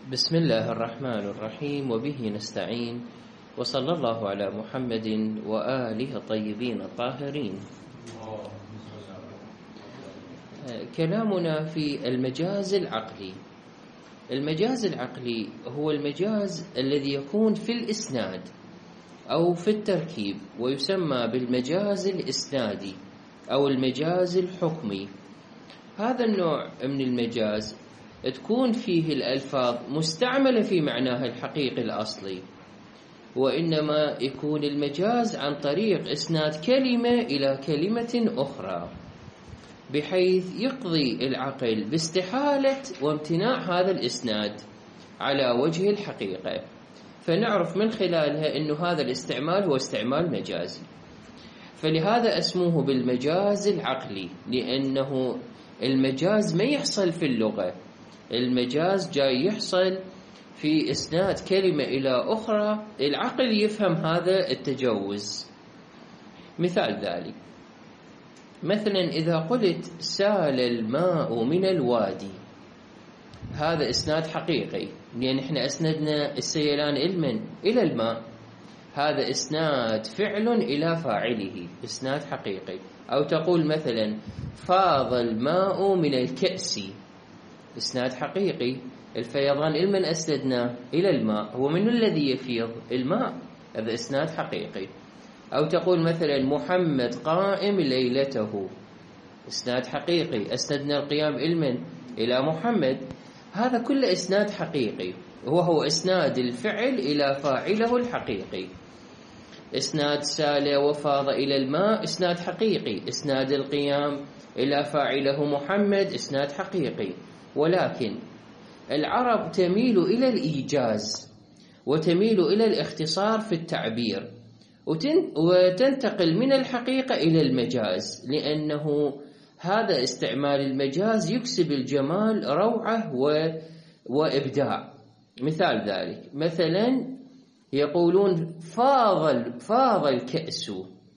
بسم الله الرحمن الرحيم وبه نستعين وصلى الله على محمد وآله الطيبين الطاهرين. كلامنا في المجاز العقلي. المجاز العقلي هو المجاز الذي يكون في الإسناد أو في التركيب، ويسمى بالمجاز الإسنادي أو المجاز الحكمي. هذا النوع من المجاز تكون فيه الألفاظ مستعملة في معناها الحقيقي الأصلي، وإنما يكون المجاز عن طريق إسناد كلمة إلى كلمة أخرى، بحيث يقضي العقل باستحالة وامتناع هذا الإسناد على وجه الحقيقة، فنعرف من خلالها أن هذا الاستعمال هو استعمال مجازي. فلهذا اسموه بالمجاز العقلي، لأنه المجاز ما يحصل في اللغة، المجاز جاي يحصل في إسناد كلمة إلى أخرى، العقل يفهم هذا التجوز. مثال ذلك مثلا إذا قلت سال الماء من الوادي، هذا إسناد حقيقي، لأن احنا أسندنا السيلان إلى الماء، هذا إسناد فعل إلى فاعله، إسناد حقيقي. أو تقول مثلا فاض الماء من الكأس، إسناد حقيقي، الفيضان إلمن أسندنا إلى الماء، هو من الذي يفيض؟ الماء، هذا إسناد حقيقي. أو تقول مثلا محمد قائم ليلته، إسناد حقيقي، أسندنا القيام إلمن إلى محمد، هذا كله إسناد حقيقي، وهو إسناد الفعل إلى فاعله الحقيقي. إسناد سال وفاض إلى الماء إسناد حقيقي، إسناد القيام إلى فاعله محمد إسناد حقيقي. ولكن العرب تميل إلى الإيجاز وتميل إلى الاختصار في التعبير، وتنتقل من الحقيقة إلى المجاز، لأنه هذا استعمال المجاز يكسب الجمال روعة وإبداع. مثال ذلك مثلا يقولون فاض الكأس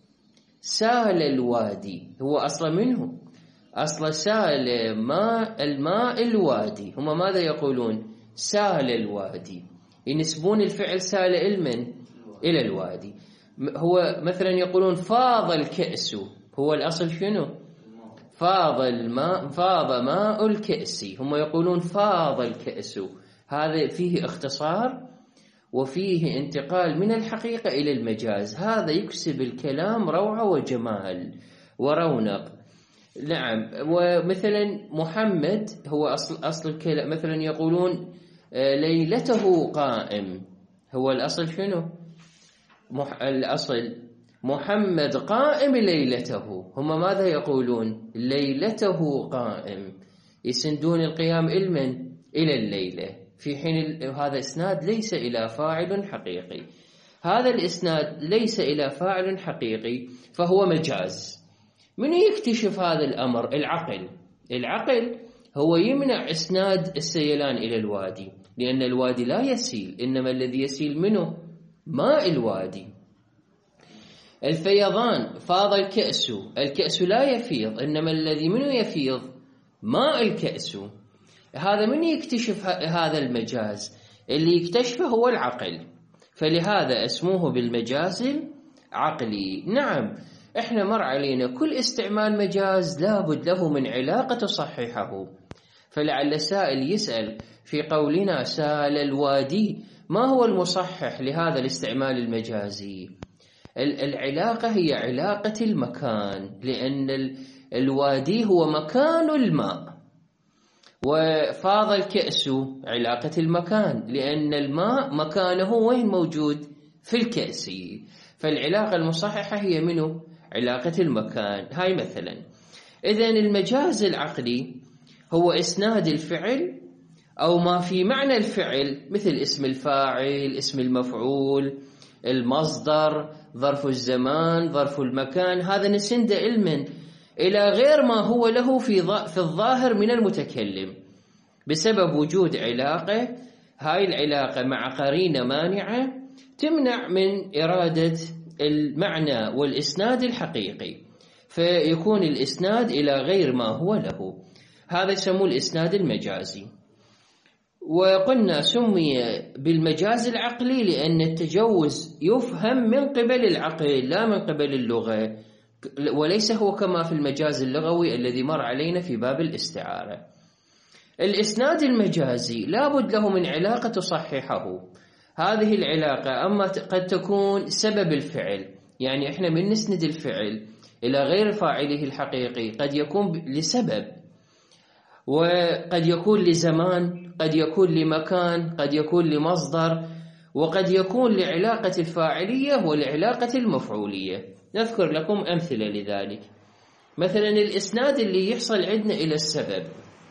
سال الوادي، هو أصلا منه، أصل سال الماء الوادي، هم ماذا يقولون؟ سال الوادي، ينسبون الفعل سال إلى الوادي. هو مثلا يقولون فاض الكأس، هو الأصل شنو؟ فاض ماء الكأس، هم يقولون فاض الكأس، هذا فيه اختصار وفيه انتقال من الحقيقة إلى المجاز، هذا يكسب الكلام روعة وجمال ورونق. نعم. ومثلا محمد هو أصل الكلام، مثلا يقولون ليلته قائم، هو الأصل شنو؟ الأصل محمد قائم ليلته، هم ماذا يقولون؟ ليلته قائم، يسندون القيام إلى الليلة، في حين هذا إسناد ليس إلى فاعل حقيقي. هذا الإسناد ليس إلى فاعل حقيقي فهو مجاز. من يكتشف هذا الأمر؟ العقل هو يمنع إسناد السيلان إلى الوادي، لأن الوادي لا يسيل، إنما الذي يسيل منه ماء الوادي. الفيضان فاض الكأس لا يفيض، إنما الذي منه يفيض ماء الكأس. هذا من يكتشف هذا المجاز؟ اللي يكتشفه هو العقل، فلهذا اسموه بالمجاز العقلي. نعم، احنا مر علينا كل استعمال مجاز لابد له من علاقة تصححه، فلعل سائل يسأل في قولنا سال الوادي ما هو المصحح لهذا الاستعمال المجازي؟ العلاقة هي علاقة المكان، لأن الوادي هو مكان الماء، وفاض الكأس علاقة المكان، لأن الماء مكانه وين موجود؟ في الكأس، فالعلاقة المصححة هي منه؟ علاقة المكان. هاي مثلا. إذن المجاز العقلي هو إسناد الفعل أو ما في معنى الفعل، مثل اسم الفاعل، اسم المفعول، المصدر، ظرف الزمان، ظرف المكان، هذا نسند علما إلى غير ما هو له في الظاهر من المتكلم، بسبب وجود علاقة، هاي العلاقة مع قرينة مانعة تمنع من إرادة المعنى والإسناد الحقيقي، فيكون الإسناد إلى غير ما هو له، هذا يسموه الإسناد المجازي. وقلنا سمي بالمجاز العقلي لأن التجوز يفهم من قبل العقل لا من قبل اللغة، وليس هو كما في المجاز اللغوي الذي مر علينا في باب الاستعارة. الإسناد المجازي لابد له من علاقة تصححه. هذه العلاقة أما قد تكون سبب الفعل، يعني إحنا من نسند الفعل إلى غير فاعله الحقيقي قد يكون لسبب، وقد يكون لزمان، قد يكون لمكان، قد يكون لمصدر، وقد يكون لعلاقة الفاعلية ولعلاقة المفعولية. نذكر لكم أمثلة لذلك. مثلا الإسناد اللي يحصل عندنا إلى السبب،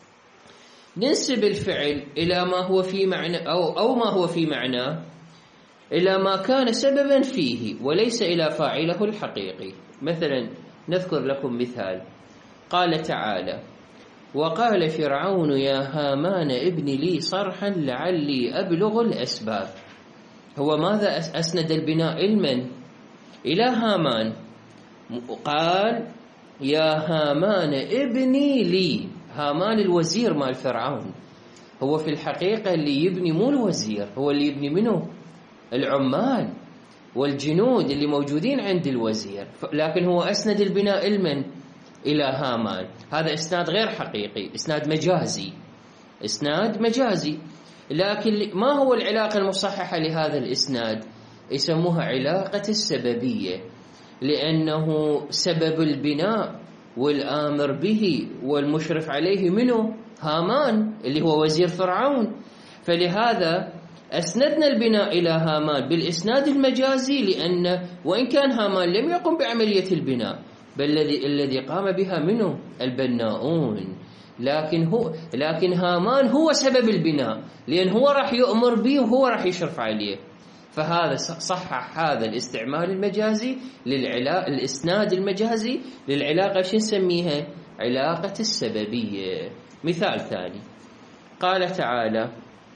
ننسب الفعل إلى ما هو في معنى أو ما هو في معناه إلى ما كان سببا فيه وليس إلى فاعله الحقيقي. مثلا نذكر لكم مثال، قال تعالى: وقال فرعون يا هامان ابن لي صرحا لعلي أبلغ الأسباب. هو ماذا أسند البناء علما إلى هامان؟ قال يا هامان ابني لي. هامان الوزير مال فرعون، هو في الحقيقة اللي يبني مو الوزير، هو اللي يبني منه العمال والجنود اللي موجودين عند الوزير، لكن هو أسند البناء علما إلى هامان. هذا إسناد غير حقيقي، إسناد مجازي، إسناد مجازي. لكن ما هو العلاقة المصححة لهذا الإسناد؟ يسموها علاقة السببية، لأنه سبب البناء والآمر به والمشرف عليه منه هامان اللي هو وزير فرعون، فلهذا أسندنا البناء إلى هامان بالإسناد المجازي، لأن وإن كان هامان لم يقم بعملية البناء بل الذي قام بها منه البناؤون، لكن هامان هو سبب البناء، لأن هو راح يؤمر به وهو راح يشرف عليه. فهذا صحح هذا الاستعمال المجازي الإسناد المجازي للعلاقة، شو نسميها؟ علاقة السببية. مثال ثاني، قال تعالى: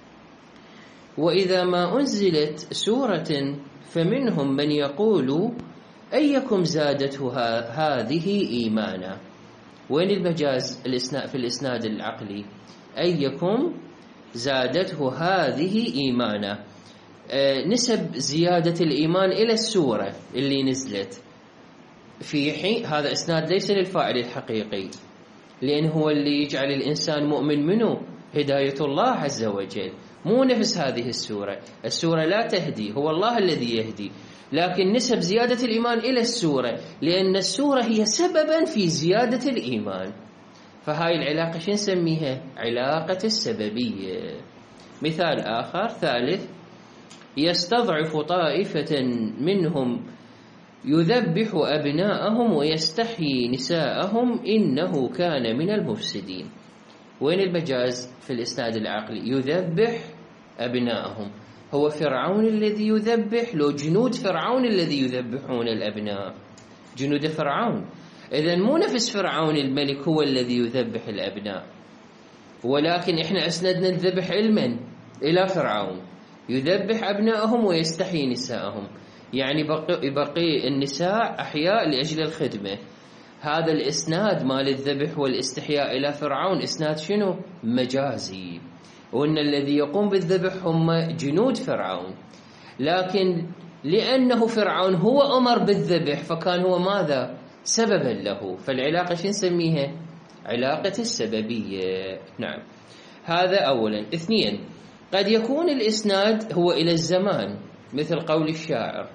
وإذا ما أنزلت سورة فمنهم من يقول أيكم زادته هذه إيمانا. وين المجاز في الإسناد العقلي؟ أيكم زادته هذه إيمانا، نسب زيادة الإيمان إلى السورة اللي نزلت، في حين هذا إسناد ليس للفاعل الحقيقي، لأن هو اللي يجعل الإنسان مؤمن منه هداية الله عز وجل، مو نفس هذه السورة. السورة لا تهدي، هو الله الذي يهدي، لكن نسب زيادة الإيمان إلى السورة لأن السورة هي سببا في زيادة الإيمان. فهاي العلاقة شو نسميها؟ علاقة السببية. مثال آخر ثالث، يستضعف طائفة منهم يذبح أبناءهم ويستحيي نساءهم إنه كان من المفسدين. وين المجاز في الإسناد العقلي؟ يذبح أبناءهم، هو فرعون الذي يذبح، لو جنود فرعون الذي يذبحون الأبناء، جنود فرعون. إذن مو نفس فرعون الملك هو الذي يذبح الأبناء، ولكن إحنا أسندنا الذبح علما إلى فرعون، يذبح أبناءهم ويستحيي نساءهم، يعني بقي النساء أحياء لأجل الخدمة. هذا الإسناد مال الذبح والاستحياء إلى فرعون إسناد شنو؟ مجازي، وأن الذي يقوم بالذبح هم جنود فرعون، لكن لأنه فرعون هو أمر بالذبح فكان هو ماذا؟ سببا له. فالعلاقة شو نسميها؟ علاقة السببية. نعم، هذا أولا. اثنين، قد يكون الإسناد هو إلى الزمان، مثل قول الشاعر: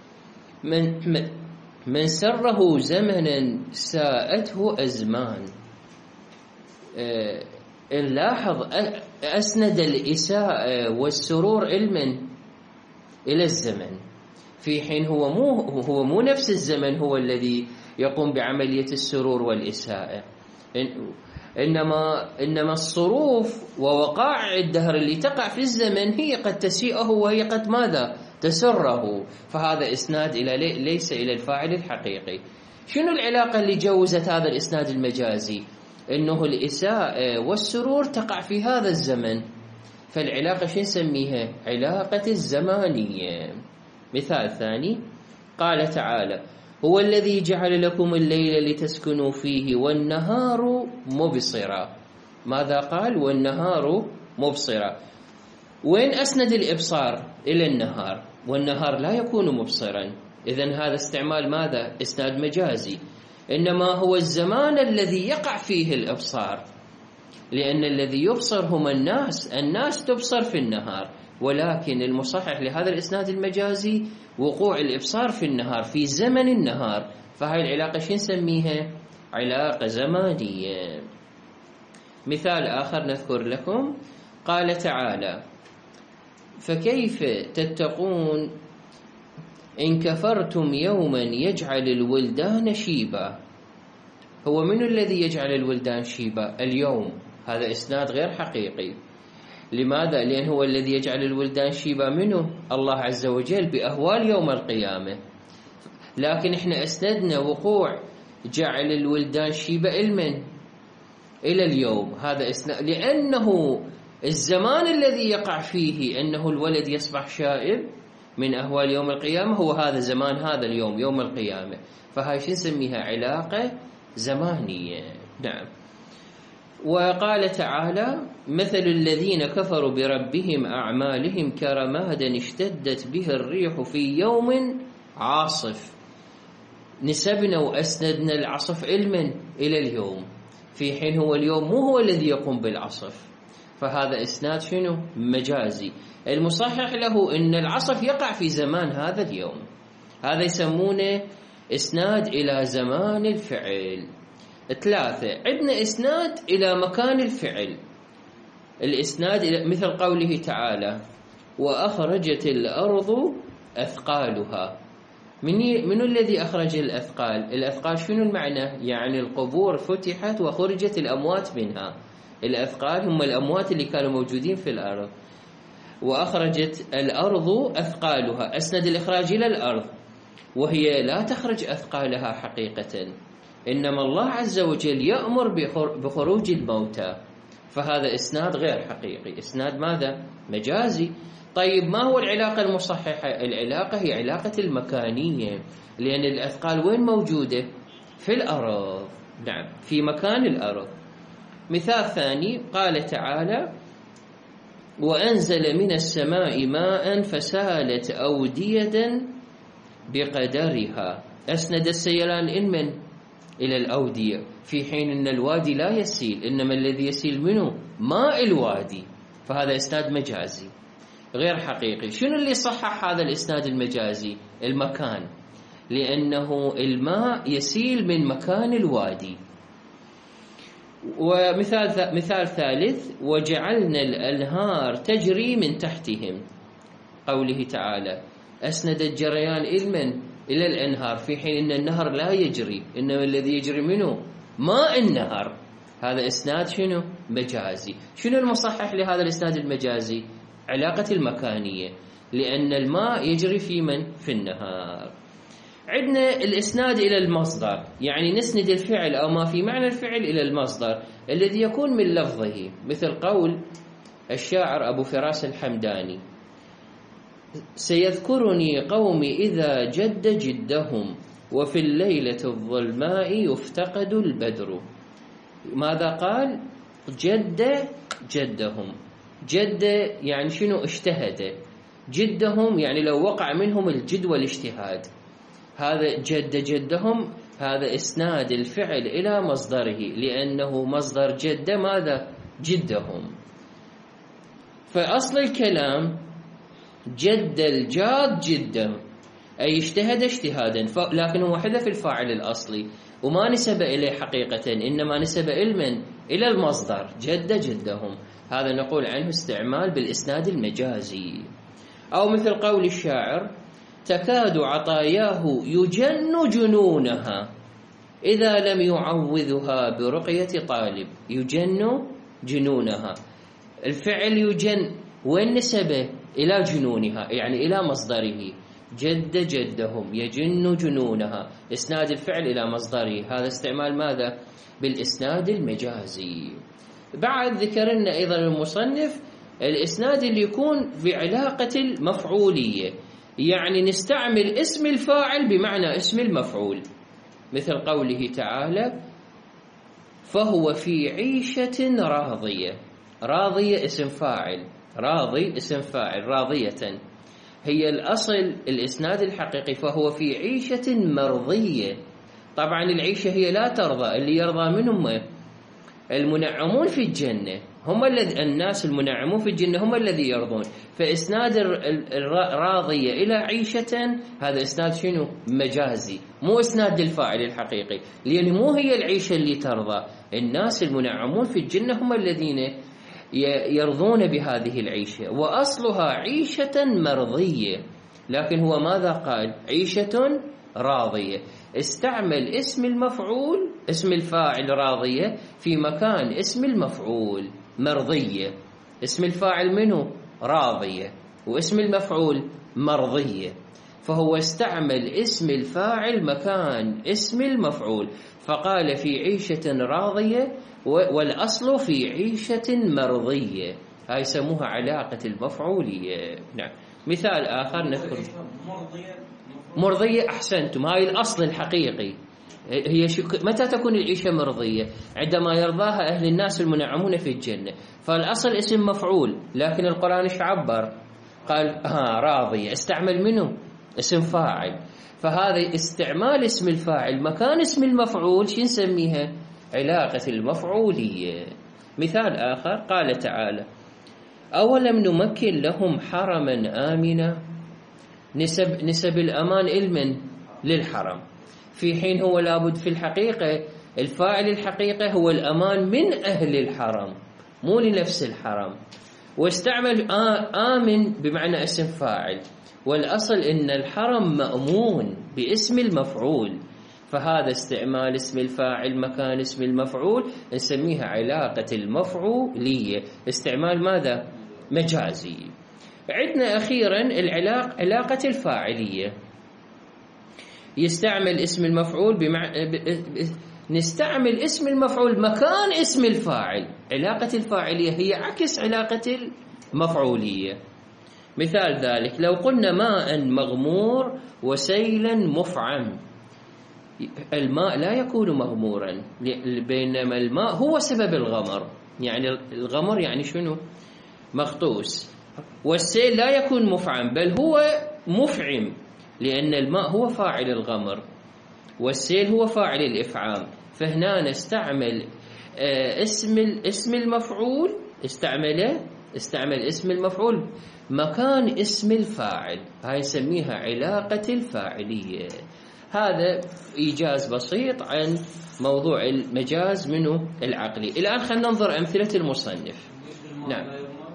من سره زمنا ساءته أزمان. نلاحظ أسند الإساءة والسرور علما إلى الزمن، في حين هو مو نفس الزمن هو الذي يقوم بعملية السرور والإساءة، إنما الصروف ووقائع الدهر اللي تقع في الزمن هي قد تسيئه وهي قد ماذا؟ تسره. فهذا إسناد ليس إلى الفاعل الحقيقي. شنو العلاقة اللي جوزت هذا الإسناد المجازي؟ إنه الإساءة والسرور تقع في هذا الزمن، فالعلاقة شو نسميها؟ علاقة الزمانية. مثال ثاني، قال تعالى: هو الذي جعل لكم الليل لتسكنوا فيه والنهار مبصرا. ماذا قال؟ والنهار مبصرا. وين أسند الإبصار؟ إلى النهار، والنهار لا يكون مبصرا، إذن هذا استعمال ماذا؟ إسناد مجازي. إنما هو الزمان الذي يقع فيه الإبصار، لأن الذي يبصر هم الناس تبصر في النهار، ولكن المصحح لهذا الإسناد المجازي وقوع الإبصار في النهار، في زمن النهار، فهاي العلاقة شو نسميها؟ علاقة زمانية. مثال آخر نذكر لكم، قال تعالى: فكيف تتقون إن كفرتم يوما يجعل الولدان شيبا. هو من الذي يجعل الولدان شيبا؟ اليوم. هذا إسناد غير حقيقي. لماذا؟ لأن هو الذي يجعل الولدان شيبا منه الله عز وجل بأهوال يوم القيامة، لكن إحنا أسندنا وقوع جعل الولدان شيبا إلى اليوم. هذا إسناد، لأنه الزمان الذي يقع فيه أنه الولد يصبح شائب من أهوال يوم القيامة هو هذا زمان هذا اليوم، يوم القيامة. فهاي شو نسميها؟ علاقة زمانية. نعم. وقال تعالى: مثل الذين كفروا بربهم أعمالهم كرماد اشتدت به الريح في يوم عاصف. نسبنا وأسندنا العصف إلى اليوم، في حين هو اليوم مو هو الذي يقوم بالعصف. فهذا إسناد شنو؟ مجازي. المصحح له أن العصف يقع في زمان هذا اليوم، هذا يسمونه إسناد إلى زمان الفعل. 3، عندنا إسناد إلى مكان الفعل. الإسناد مثل قوله تعالى: وأخرجت الأرض أثقالها. من الذي أخرج الأثقال؟ الأثقال شنو المعنى؟ يعني القبور فتحت وخرجت الأموات منها. الأثقال هم الأموات اللي كانوا موجودين في الأرض. وأخرجت الأرض أثقالها، أسند الإخراج إلى الأرض، وهي لا تخرج أثقالها حقيقة، إنما الله عز وجل يأمر بخروج الموتى. فهذا إسناد غير حقيقي، إسناد ماذا؟ مجازي. طيب ما هو العلاقة المصححة؟ العلاقة هي علاقة المكانية، لأن الأثقال وين موجودة؟ في الأرض. نعم، في مكان الأرض. مثال ثاني، قال تعالى: وأنزل من السماء ماء فسالت أودية بقدرها. أسند السيلان إلى الأودية، في حين أن الوادي لا يسيل، إنما الذي يسيل منه ماء الوادي. فهذا إسناد مجازي غير حقيقي. شنو اللي صحح هذا الإسناد المجازي؟ المكان، لأنه الماء يسيل من مكان الوادي. ومثال ثالث: وجعلنا الأنهار تجري من تحتهم. قوله تعالى: أسند الجريان إلى الأنهار، في حين أن النهر لا يجري، إنما الذي يجري منه ماء النهر. هذا إسناد شنو؟ مجازي. شنو المصحح لهذا الإسناد المجازي؟ علاقة المكانية، لأن الماء يجري في النهار. عندنا الإسناد إلى المصدر، يعني نسند الفعل أو ما في معنى الفعل إلى المصدر الذي يكون من لفظه، مثل قول الشاعر أبو فراس الحمداني: سيذكرني قومي إذا جد جدهم وفي الليلة الظلماء يفتقد البدر. ماذا قال؟ جد جدهم. جد يعني شنو؟ اجتهد. جدهم يعني لو وقع منهم الجد والاجتهاد. هذا جد جدهم، هذا إسناد الفعل إلى مصدره، لأنه مصدر جد ماذا؟ جدهم. فأصل الكلام جد الجاد جدا، أي اجتهد اجتهادا، لكن هو حذف الفاعل الأصلي وما نسب إليه حقيقة، إنما نسب إلى المصدر جد جدهم. هذا نقول عنه استعمال بالإسناد المجازي. أو مثل قول الشاعر: تكاد عطاياه يجن جنونها إذا لم يعوذها برقية طالب. يجن جنونها، الفعل يجن وين نسبه؟ إلى جنونها، يعني إلى مصدره. جد جدهم يجن جنونها، إسناد الفعل إلى مصدره. هذا استعمال ماذا؟ بالإسناد المجازي. بعد ذكرنا أيضا المصنف الإسناد اللي يكون بعلاقة المفعولية، يعني نستعمل اسم الفاعل بمعنى اسم المفعول، مثل قوله تعالى: فهو في عيشة راضية. راضية اسم فاعل، راضي اسم فاعل، راضية هي الأصل الإسناد الحقيقي، فهو في عيشة مرضية. طبعا العيشة هي لا ترضى، اللي يرضى منهم المنعمون في الجنة، هم الناس المنعمون في الجنة هم الذي يرضون. فإسناد الراضية إلى عيشة هذا إسناد شنو؟ مجازي، مو إسناد للفاعل الحقيقي، لأن مو هي العيشة اللي ترضى. الناس المنعمون في الجنة هم الذين يرضون بهذه العيشة، وأصلها عيشة مرضية. لكن هو ماذا قال؟ عيشة راضية. استعمل اسم المفعول، اسم الفاعل راضية في مكان اسم المفعول مرضية. اسم الفاعل منه راضية، واسم المفعول مرضية، فهو استعمل اسم الفاعل مكان اسم المفعول، فقال في عيشة راضية، والأصل في عيشة مرضية. هاي يسموها علاقة المفعولية. نعم. مثال آخر نذكر مرضية. أحسنتم، هاي الأصل الحقيقي. هي متى تكون العيشة مرضية؟ عندما يرضاها أهل الناس المنعمون في الجنة. فالأصل اسم مفعول، لكن القرآن ايش عبر؟ قال راضية، استعمل منه اسم فاعل. فهذا استعمال اسم الفاعل مكان اسم المفعول شو نسميها؟ علاقة المفعولية. مثال آخر قال تعالى: أولم نمكن لهم حرما آمنا. نسب الأمان علما للحرم، في حين هو لابد في الحقيقة الفاعل الحقيقة هو الأمان من أهل الحرم، مو لنفس الحرم. واستعمل آمن بمعنى اسم فاعل، والأصل إن الحرم مأمون باسم المفعول، فهذا استعمال اسم الفاعل مكان اسم المفعول نسميها علاقة المفعولية. استعمال ماذا؟ مجازي. عندنا أخيرا علاقة الفاعلية. يستعمل اسم المفعول نستعمل اسم المفعول مكان اسم الفاعل. علاقة الفاعلية هي عكس علاقة المفعولية. مثال ذلك لو قلنا ماء مغمور وسيلا مفعم. الماء لا يكون مغمورا، بينما الماء هو سبب الغمر، يعني الغمر يعني شنو؟ مغطوس. والسيل لا يكون مفعم، بل هو مفعم، لأن الماء هو فاعل الغمر والسيل هو فاعل الإفعام. فهنا نستعمل اسم المفعول، استعمل اسم المفعول مكان اسم الفاعل، هاي نسميها علاقة الفاعلية. هذا إيجاز بسيط عن موضوع المجاز منه العقلي. الآن خلينا ننظر أمثلة المصنف. نعم.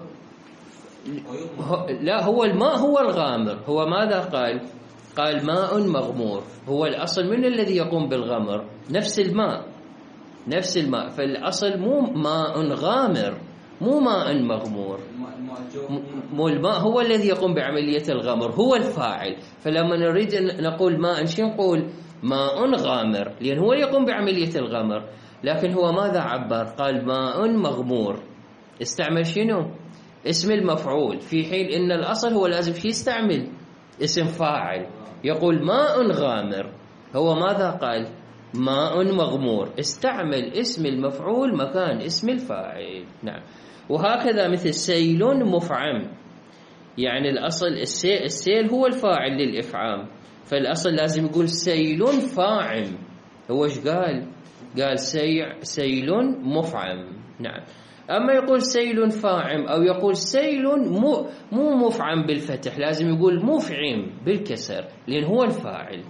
لا، هو الماء هو الغامر. هو ماذا قال؟ قال ماء مغمور. هو الأصل من الذي يقوم بالغمر؟ نفس الماء. فالأصل مو ماء غامر، مو ماء مغمور. مو الماء هو الذي يقوم بعملية الغمر، هو الفاعل. فلما نريد أن نقول ماء شو نقول؟ ماء غامر، لأن هو يقوم بعملية الغمر. لكن هو ماذا عبر؟ قال ماء مغمور. استعمل شنو؟ اسم المفعول، في حين إن الأصل هو لازم شي يستعمل اسم فاعل. يقول ماء غامر، هو ماذا قال؟ ماء مغمور. استعمل اسم المفعول مكان اسم الفاعل. نعم. وهكذا مثل سيل مفعم، يعني الأصل السيل هو الفاعل للإفعام، فالأصل لازم يقول سيل فاعم. هو ايش قال؟ قال سيل مفعم. نعم. أما يقول سيل فاعم أو يقول سيل مو مفعم بالفتح، لازم يقول مفعم بالكسر، لأن هو الفاعل.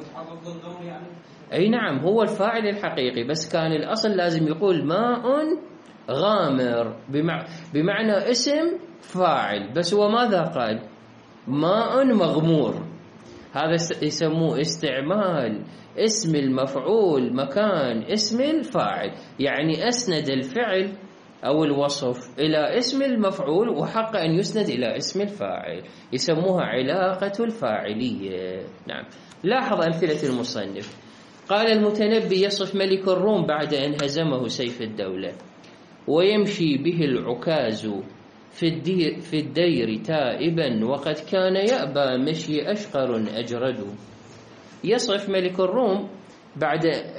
أي نعم، هو الفاعل الحقيقي، بس كان الأصل لازم يقول ماء غامر بمعنى اسم فاعل، بس هو ماذا قال؟ ماء مغمور. هذا يسموه استعمال اسم المفعول مكان اسم الفاعل، يعني أسند الفعل أو الوصف إلى اسم المفعول وحق أن يسند إلى اسم الفاعل، يسموها علاقة الفاعلية. نعم. لاحظ أمثلة المصنف. قال المتنبي يصف ملك الروم بعد أن هزمه سيف الدولة: ويمشي به العكاز في الدير تائبا وقد كان يأبى مشي أشقر أجرد. يصف ملك الروم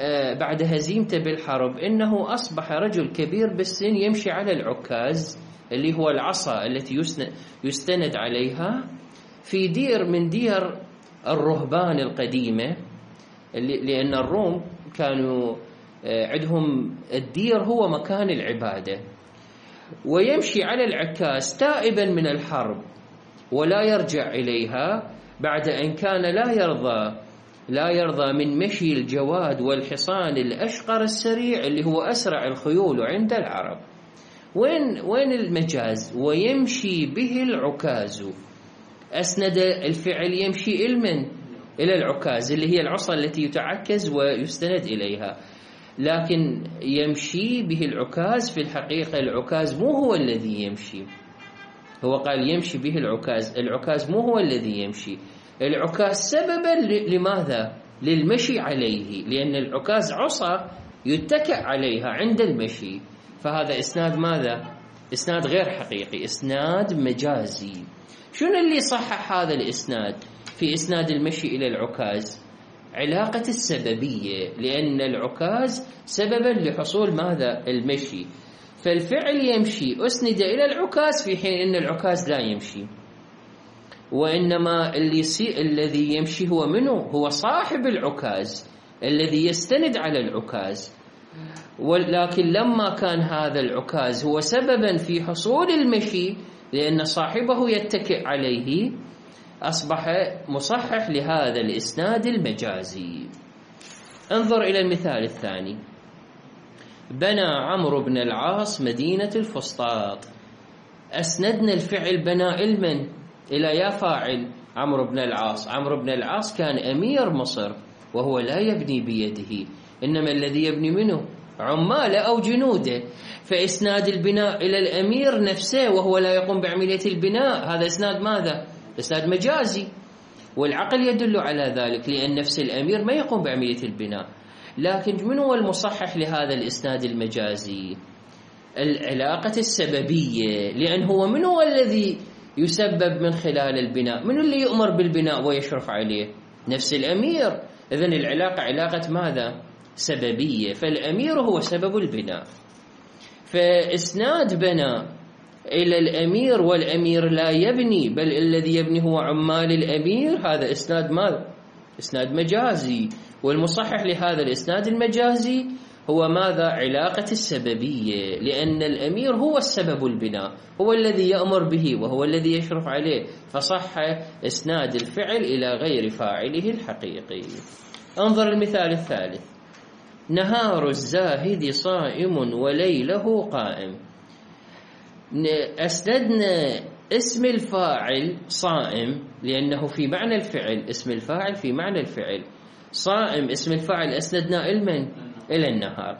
بعد هزيمته بالحرب إنه أصبح رجل كبير بالسن يمشي على العكاز. اللي هو العصا التي يستند عليها في دير من دير الرهبان القديمة، لأن الروم كانوا عندهم الدير هو مكان العبادة، ويمشي على العكاز تائبا من الحرب ولا يرجع إليها بعد أن كان لا يرضى من مشي الجواد والحصان الأشقر السريع اللي هو أسرع الخيول عند العرب. وين المجاز؟ ويمشي به العكاز، أسند الفعل يمشي إلى العكاز اللي هي العصا التي يتعكز ويستند إليها، لكن يمشي به العكاز في الحقيقة العكاز مو هو الذي يمشي. هو قال يمشي به العكاز مو هو الذي يمشي، العكاز سببا لماذا؟ للمشي عليه، لأن العكاز عصا يتكئ عليها عند المشي، فهذا إسناد ماذا؟ إسناد غير حقيقي، إسناد مجازي. شنو اللي صحح هذا الإسناد في إسناد المشي إلى العكاز؟ علاقة السببية، لأن العكاز سببا لحصول ماذا؟ المشي، فالفعل يمشي أسند إلى العكاز في حين أن العكاز لا يمشي، وإنما الذي يمشي هو منه؟ هو صاحب العكاز الذي يستند على العكاز. ولكن لما كان هذا العكاز هو سببا في حصول المشي لأن صاحبه يتكئ عليه، أصبح مصحح لهذا الإسناد المجازي. انظر إلى المثال الثاني: بنى عمرو بن العاص مدينة الفسطاط. أسندنا الفعل بنى المن إلى يا فاعل عمرو بن العاص. عمرو بن العاص كان أمير مصر وهو لا يبني بيده، إنما الذي يبني منه عماله أو جنوده، فإسناد البناء إلى الأمير نفسه وهو لا يقوم بعملية البناء، هذا إسناد ماذا؟ إسناد مجازي، والعقل يدل على ذلك، لأن نفس الأمير ما يقوم بعملية البناء. لكن من هو المصحح لهذا الإسناد المجازي؟ العلاقة السببية، لأن هو من هو الذي يسبب من خلال البناء؟ من اللي يؤمر بالبناء ويشرف عليه؟ نفس الأمير. إذن العلاقة علاقة ماذا؟ سببية، فالأمير هو سبب البناء. فإسناد بنى إلى الأمير والأمير لا يبني، بل الذي يبني هو عمال الأمير، هذا إسناد ماذا؟ إسناد مجازي. والمصحح لهذا الإسناد المجازي هو ماذا؟ علاقة السببية، لأن الأمير هو السبب البناء، هو الذي يأمر به وهو الذي يشرف عليه، فصح إسناد الفعل إلى غير فاعله الحقيقي. انظر المثال الثالث: نهار الزاهد صائم وليله قائم. أسندنا اسم الفاعل صائم لأنه في معنى الفعل، اسم الفاعل في معنى الفعل. صائم اسم الفاعل أسندنا إلى النهار،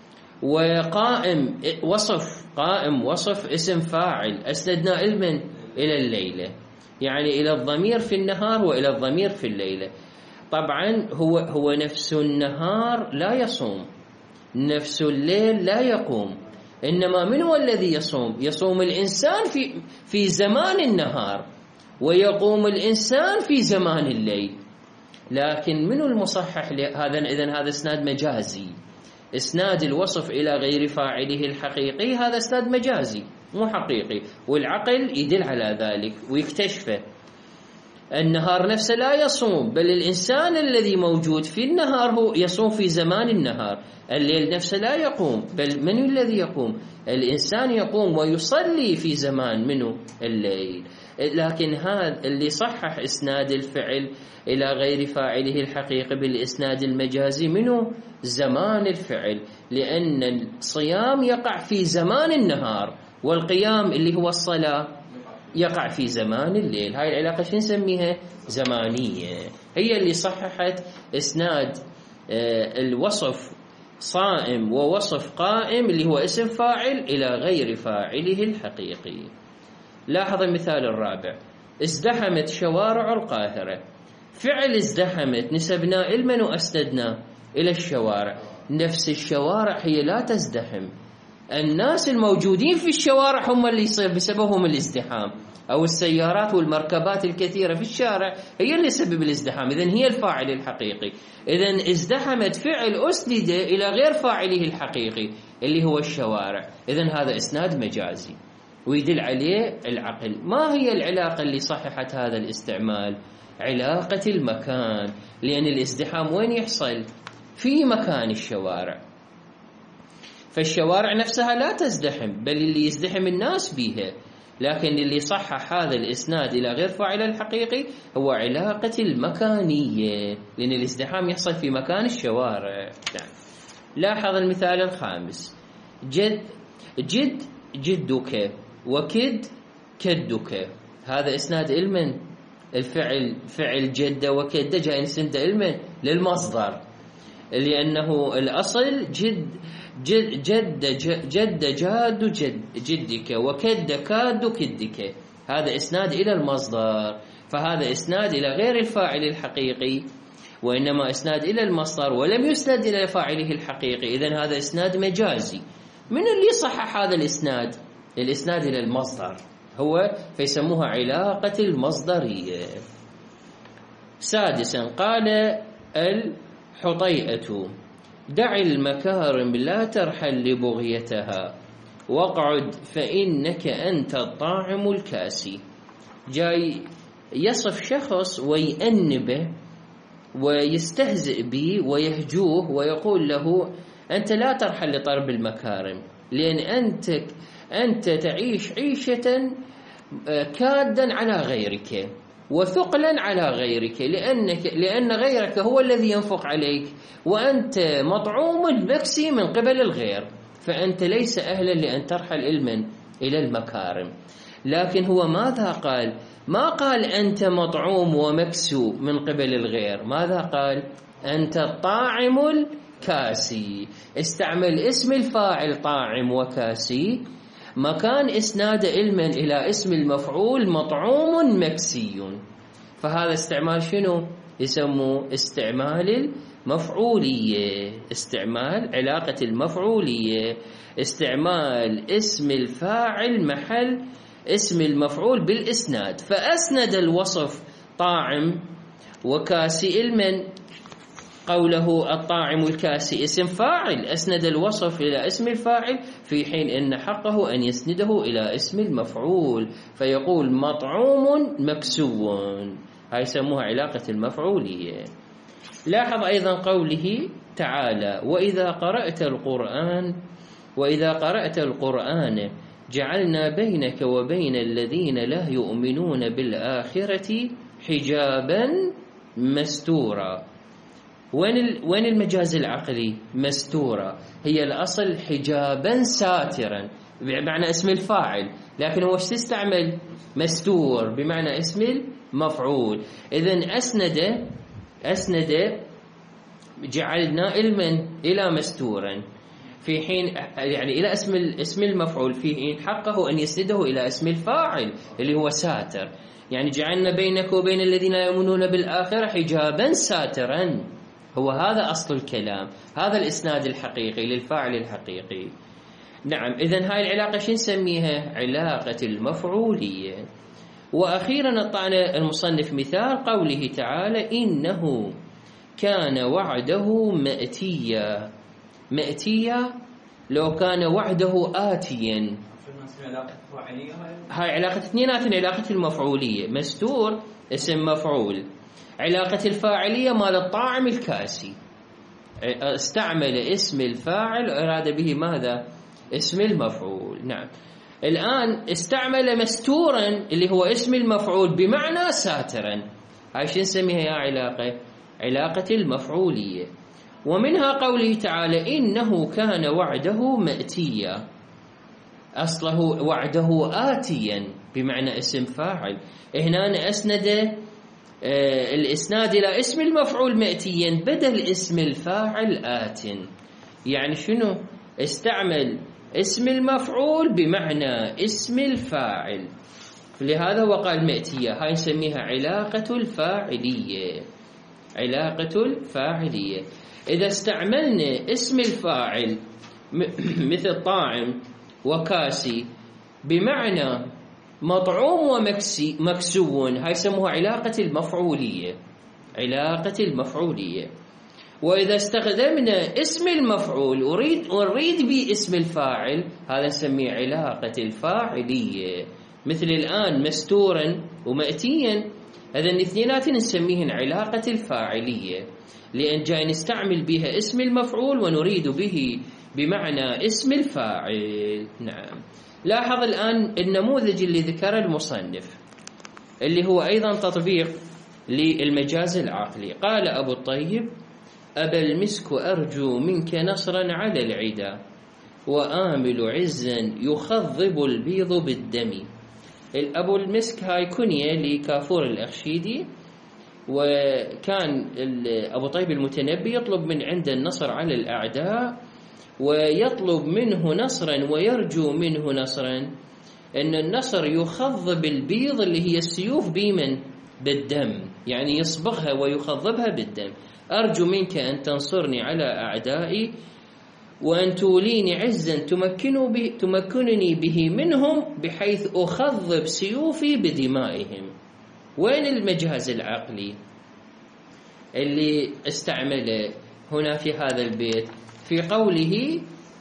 وقائم وصف، قائم وصف اسم فاعل أسندنا إلى الليلة، يعني إلى الضمير في النهار وإلى الضمير في الليلة. طبعا هو نفس النهار لا يصوم، نفس الليل لا يقوم، إنما من هو الذي يصوم؟ يصوم الإنسان في زمان النهار، ويقوم الإنسان في زمان الليل. لكن من المصحح لهذا؟ إذن هذا إسناد مجازي. إسناد الوصف إلى غير فاعله الحقيقي هذا إسناد مجازي مو حقيقي، والعقل يدل على ذلك ويكتشفه. النهار نفسه لا يصوم، بل الإنسان الذي موجود في النهار هو يصوم في زمان النهار. الليل نفسه لا يقوم، بل من الذي يقوم؟ الإنسان يقوم ويصلي في زمان منه الليل. لكن هذا اللي صحح إسناد الفعل إلى غير فاعله الحقيقي بالإسناد المجازي منه زمان الفعل، لأن الصيام يقع في زمان النهار، والقيام اللي هو الصلاة يقع في زمان الليل. هاي العلاقة شو نسميها؟ زمانية. هي اللي صححت إسناد الوصف صائم ووصف قائم اللي هو اسم فاعل إلى غير فاعله الحقيقي. لاحظ المثال الرابع: ازدحمت شوارع القاهرة. فعل ازدحمت نسبنا المن وأسندنا إلى الشوارع. نفس الشوارع هي لا تزدحم، الناس الموجودين في الشوارع هم اللي يصير بسببهم الازدحام، أو السيارات والمركبات الكثيرة في الشارع هي اللي سبب الازدحام، إذن هي الفاعل الحقيقي. إذن ازدحمت فعل أسند إلى غير فاعله الحقيقي اللي هو الشوارع، إذن هذا إسناد مجازي. ويدل عليه العقل. ما هي العلاقة اللي صححت هذا الاستعمال؟ علاقة المكان، لأن الازدحام وين يحصل؟ في مكان الشوارع، فالشوارع نفسها لا تزدحم، بل اللي يزدحم الناس بيها. لكن اللي صحح هذا الإسناد إلى غير فاعل الحقيقي هو علاقة المكانية، لأن الازدحام يحصل في مكان الشوارع. نعم. لاحظ المثال الخامس: جد جدك، وكد كدك. هذا إسناد المن؟ الفعل فعل جد وكد جاء نسند المن للمصدر، لأنه الأصل جد جاد جدك، وكد كاد كدك. هذا إسناد إلى المصدر، فهذا إسناد إلى غير الفاعل الحقيقي، وإنما إسناد إلى المصدر ولم يسند إلى فاعله الحقيقي. إذن هذا إسناد مجازي. من اللي صحح هذا الإسناد؟ الإسناد إلى المصدر هو، فيسموها علاقة المصدرية. سادسا: قال الحطيئة: دع المكارم لا ترحل لبغيتها، واقعد فإنك أنت الطاعم الكاسي. جاي يصف شخص ويأنبه ويستهزئ به ويهجوه ويقول له: أنت لا ترحل لطلب المكارم، لأن أنت تعيش عيشة كادا على غيرك وثقلا على غيرك، لأن غيرك هو الذي ينفق عليك، وأنت مطعوم المكسي من قبل الغير، فأنت ليس أهلا لأن ترحل إلى المكارم. لكن هو ماذا قال؟ ما قال أنت مطعوم ومكسو من قبل الغير، ماذا قال؟ أنت الطاعم الكاسي. استعمل اسم الفاعل طاعم وكاسي مكان إسناد علما إلى اسم المفعول مطعوم مكسي. فهذا استعمال شنو؟ يسموه استعمال المفعولية، استعمال علاقة المفعولية، استعمال اسم الفاعل محل اسم المفعول بالإسناد. فأسند الوصف طاعم وكاسي علما، قوله الطاعم الكاسي اسم فاعل، أسند الوصف إلى اسم الفاعل، في حين أن حقه أن يسنده إلى اسم المفعول، فيقول مطعوم مكسو. هاي يسموها علاقة المفعولية. لاحظ أيضا قوله تعالى: وإذا قرأت القرآن جعلنا بينك وبين الذين لا يؤمنون بالآخرة حجابا مستورا. وين المجاز العقلي؟ مستورا هي الأصل حجابا ساترا بمعنى اسم الفاعل، لكن هو ايش تستعمل؟ مستور بمعنى اسم المفعول. إذن أسند جعلنا علما إلى مستورا، في حين يعني إلى اسم المفعول، في حين حقه أن يسنده إلى اسم الفاعل اللي هو ساتر. يعني جعلنا بينك وبين الذين يؤمنون بالآخرة حجابا ساترا، هو هذا أصل الكلام، هذا الإسناد الحقيقي للفاعل الحقيقي. نعم. إذن هاي العلاقة شو نسميها؟ علاقة المفعولية. وأخيرا أعطانا المصنف مثال قوله تعالى: إنه كان وعده مأتيا لو كان وعده آتيا. هاي علاقة اثنينات، علاقة المفعولية، مستور اسم مفعول، علاقة الفاعلية مال الطاعم الكاسي، استعمل اسم الفاعل أراد به ماذا؟ اسم المفعول. نعم. الآن استعمل مستورا اللي هو اسم المفعول بمعنى ساترا. هاي شو نسميها يا علاقة؟ علاقة المفعولية. ومنها قوله تعالى: إنه كان وعده مأتيا، أصله وعده آتيا بمعنى اسم فاعل. هنا أسند الإسناد إلى اسم المفعول مأتيا بدل اسم الفاعل آت. يعني شنو؟ استعمل اسم المفعول بمعنى اسم الفاعل، لهذا وقال مأتيا. هاي نسميها علاقة الفاعلية، علاقة الفاعلية. إذا استعملنا اسم الفاعل مثل طاعم وكاسي بمعنى مطعوم ومكسو، هاي يسموها علاقة المفعولية، علاقة المفعولية. وإذا استخدمنا اسم المفعول ونريد به اسم الفاعل، هذا نسميه علاقة الفاعلية. مثل الآن مستورا ومأتيا، هذا الاثنينات نسميهن علاقة الفاعلية، لأن جاي نستعمل بها اسم المفعول ونريد به بمعنى اسم الفاعل. نعم. لاحظ الآن النموذج اللي ذكره المصنف اللي هو أيضا تطبيق للمجاز العقلي. قال أبو الطيب: أبا المسك أرجو منك نصرا على العدا، وآمل عزا يخضب البيض بالدم. أبو المسك هاي كنية لكافور الأخشيدي، وكان أبو طيب المتنبي يطلب من عنده النصر على الأعداء، ويطلب منه نصرا ويرجو منه نصرا، أن النصر يخضب البيض اللي هي السيوف بمن؟ بالدم، يعني يصبغها ويخضبها بالدم. أرجو منك أن تنصرني على أعدائي، وأن توليني عزا تمكنني به منهم، بحيث أخضب سيوفي بدمائهم. وين المجاز العقلي اللي استعمله هنا في هذا البيت؟ في قوله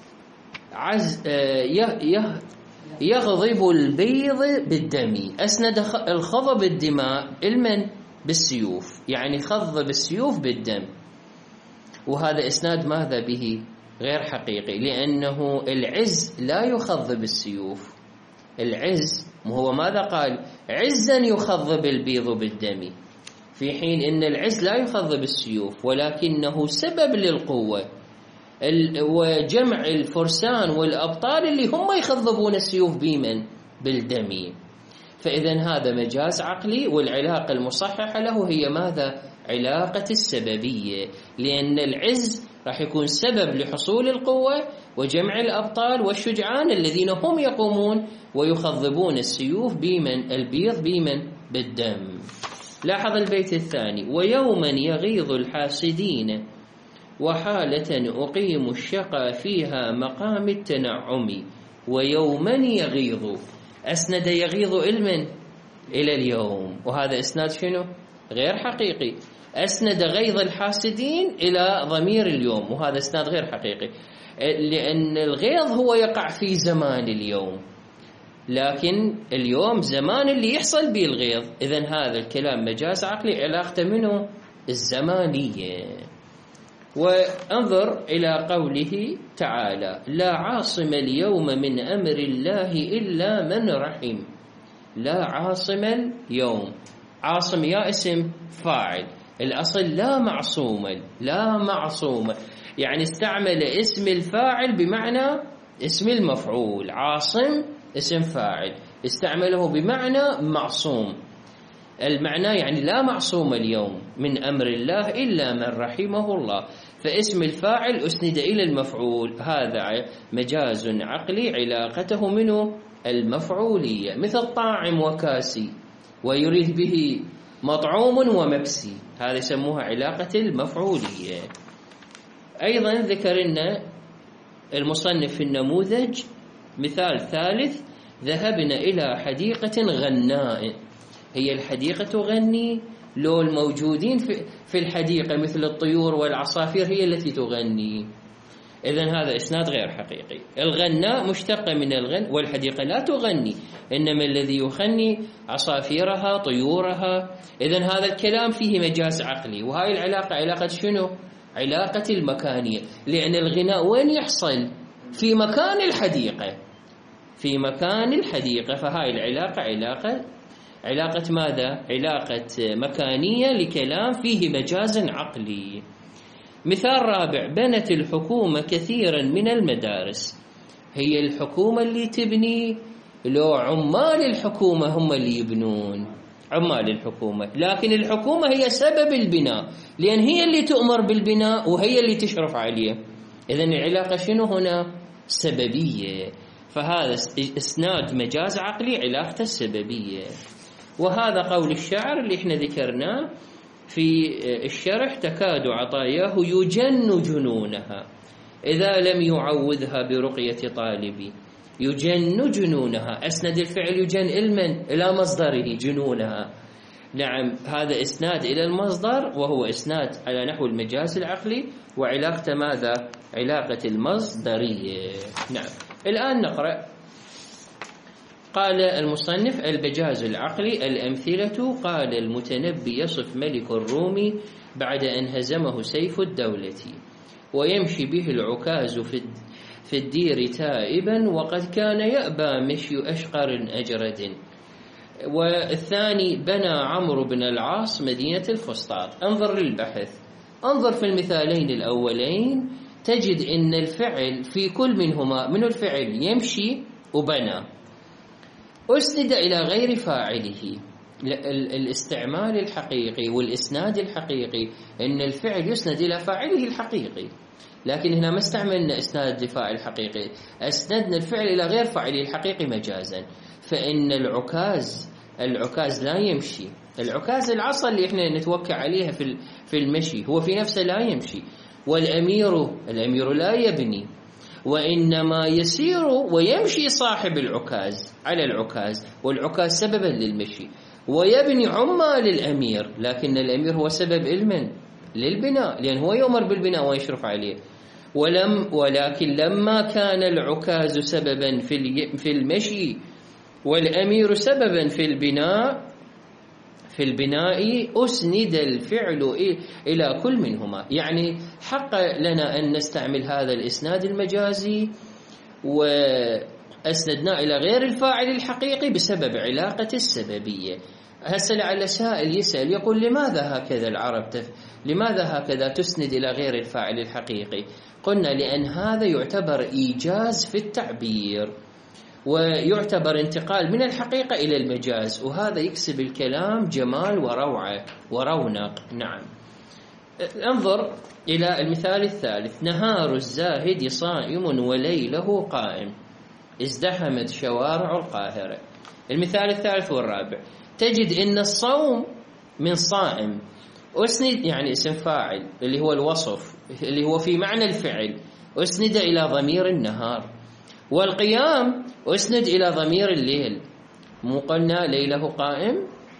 يغضب البيض بالدم، أسند الخضب الدماء المن؟ بالسيوف، يعني خضب السيوف بالدم. وهذا إسناد ماذا به؟ غير حقيقي، لأنه العز لا يخضب السيوف. العز هو ماذا قال؟ عزا يخضب البيض بالدم، في حين إن العز لا يخضب السيوف، ولكنه سبب للقوة وجمع الفرسان والأبطال اللي هم يخضبون السيوف بمن؟ بالدم. فإذا هذا مجاز عقلي، والعلاقة المصححة له هي ماذا؟ علاقة السببية، لأن العز راح يكون سبب لحصول القوة وجمع الأبطال والشجعان الذين هم يقومون ويخضبون السيوف بمن؟ البيض بمن؟ بالدم. لاحظ البيت الثاني: ويوما يغيظ الحاسدين، وحالة أقيم الشقى فيها مقام التنعم. ويوما يغيظ، أسند يغيظ المن؟ إلى اليوم، وهذا إسناد شنو؟ غير حقيقي. أسند غيظ الحاسدين إلى ضمير اليوم، وهذا إسناد غير حقيقي، لأن الغيظ هو يقع في زمان اليوم، لكن اليوم زمان اللي يحصل به الغيظ. إذن هذا الكلام مجاز عقلي، علاقته منه الزمانية. وانظر إلى قوله تعالى: لا عاصم اليوم من أمر الله إلا من رحم. لا عاصم اليوم، عاصم يا اسم فاعل، الأصل لا معصوم، لا معصوم، يعني استعمل اسم الفاعل بمعنى اسم المفعول. عاصم اسم فاعل، استعمله بمعنى معصوم، المعنى يعني لا معصوم اليوم من أمر الله إلا من رحمه الله، فاسم الفاعل أسند إلى المفعول. هذا مجاز عقلي، علاقته منه المفعولية، مثل طاعم وكاسي، ويريد به مطعوم ومكسي، هذا يسموها علاقة المفعولية. أيضا ذكرنا المصنف في النموذج مثال ثالث: ذهبنا إلى حديقة غناء. هي الحديقة تغني؟ لو الموجودين في الحديقة مثل الطيور والعصافير هي التي تغني. إذن هذا إسناد غير حقيقي. الغناء مشتقة من الغن، والحديقة لا تغني، إنما الذي يغني عصافيرها طيورها. إذن هذا الكلام فيه مجاز عقلي، وهاي العلاقة علاقة شنو؟ علاقة المكانية، لأن الغناء وين يحصل؟ في مكان الحديقة، في مكان الحديقة، فهاي العلاقة علاقة ماذا؟ علاقة مكانية لكلام فيه مجاز عقلي. مثال رابع: بنت الحكومة كثيرا من المدارس. هي الحكومة اللي تبني؟ لو عمال الحكومة هم اللي يبنون، عمال الحكومة، لكن الحكومة هي سبب البناء، لأن هي اللي تؤمر بالبناء وهي اللي تشرف عليه. إذن العلاقة شنو هنا؟ سببية، فهذا إسناد مجاز عقلي، علاقة السببية. وهذا قول الشاعر اللي احنا ذكرناه في الشرح: تكاد عطاياه يجن جنونها إذا لم يعوذها برقية طالبي. يجن جنونها، أسند الفعل يجن إلى مصدره جنونها، نعم، هذا إسناد إلى المصدر، وهو إسناد على نحو المجاز العقلي، وعلاقته ماذا؟ علاقة المصدرية. نعم، الآن نقرأ. قال المصنف: المجاز العقلي الأمثلة. قال المتنبي: يصف ملك الروم بعد أن هزمه سيف الدولة، ويمشي به العكاز في الدير تائبا، وقد كان يأبى مشي أشقر أجرد. والثاني: بنى عمرو بن العاص مدينة الفسطاط. انظر للبحث، انظر في المثالين الأولين تجد أن الفعل في كل منهما، من الفعل يمشي وبنى، أسند إلى غير فاعله. الاستعمال الحقيقي والإسناد الحقيقي أن الفعل يسند إلى فاعله الحقيقي، لكن هنا ما استعملنا إسناد لفاعل حقيقي، أسندنا الفعل إلى غير فاعله الحقيقي مجازا. فإن العكاز لا يمشي. العكاز العصا اللي احنا نتوكل عليها في المشي، هو في نفسه لا يمشي. والأمير لا يبني، وإنما يسير ويمشي صاحب العكاز على العكاز، والعكاز سببا للمشي، ويبني عمال الأمير، لكن الأمير هو سبب للبناء، لأن هو يؤمر بالبناء ويشرف عليه. ولكن لما كان العكاز سببا في المشي والأمير سببا في البناء أسند الفعل إلى كل منهما. يعني حق لنا أن نستعمل هذا الإسناد المجازي وأسندنا إلى غير الفاعل الحقيقي بسبب علاقة السببية. هسه لعل سائل يسأل يقول: لماذا هكذا العرب لماذا هكذا تسند إلى غير الفاعل الحقيقي؟ قلنا لأن هذا يعتبر إيجاز في التعبير، ويعتبر انتقال من الحقيقة إلى المجاز، وهذا يكسب الكلام جمال وروعة ورونق. نعم، انظر إلى المثال الثالث: نهار الزاهد صائم وليله قائم، ازدحمت شوارع القاهرة. المثال الثالث والرابع تجد أن الصوم من صائم أسند، يعني اسم فاعل اللي هو الوصف اللي هو في معنى الفعل، أسند إلى ضمير النهار. والقيام أسند إلى ضمير الليل، مو قلنا ليله قائم.